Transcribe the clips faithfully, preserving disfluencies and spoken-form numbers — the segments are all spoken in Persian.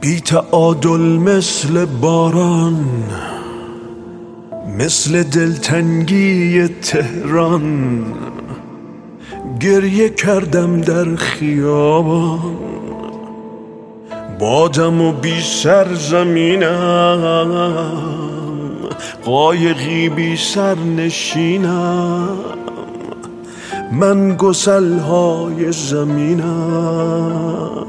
بی تعادل مثل باران، مثل دلتنگی تهران، گریه کردم در خیابان. بادم و بی سرزمینم، قایقی بی سر نشینم، من گسلهای زمینم.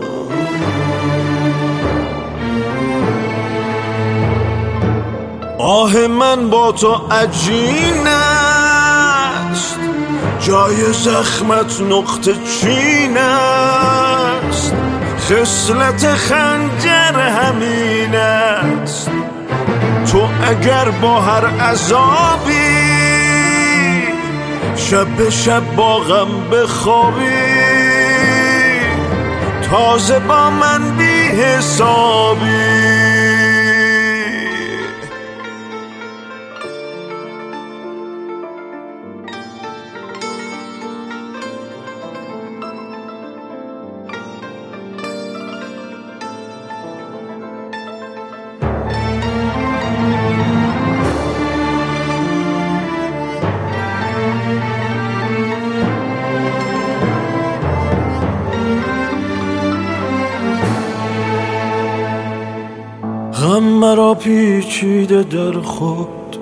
آه من با تو عجین است، جای زخمت نقطه چین است، خصلت خنجر همین است. تو اگر با هر عذابی شب به شب با غم بخوابی، تازه با من بی حسابی. غم مرا پیچیده در خود،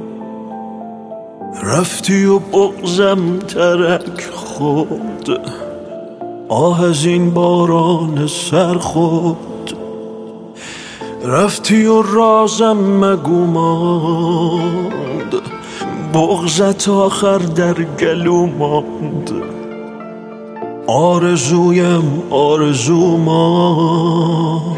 رفتی و بغضم ترک خود. آه از این باران سر خود، رفتی و رازم مگو ماند، بغضت آخر در گلو ماند. آرزویم آرزو ماند.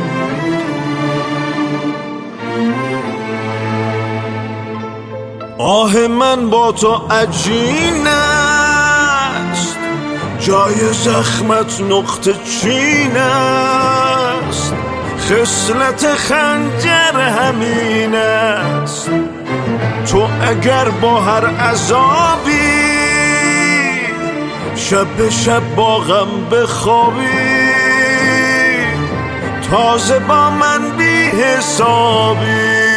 آه من با تو عجین است، جای زخمت نقطه چین است، خصلت خنجر همین است. تو اگر با هر عذابی شب به شب با غم بخوابی، تازه با من بی حسابی.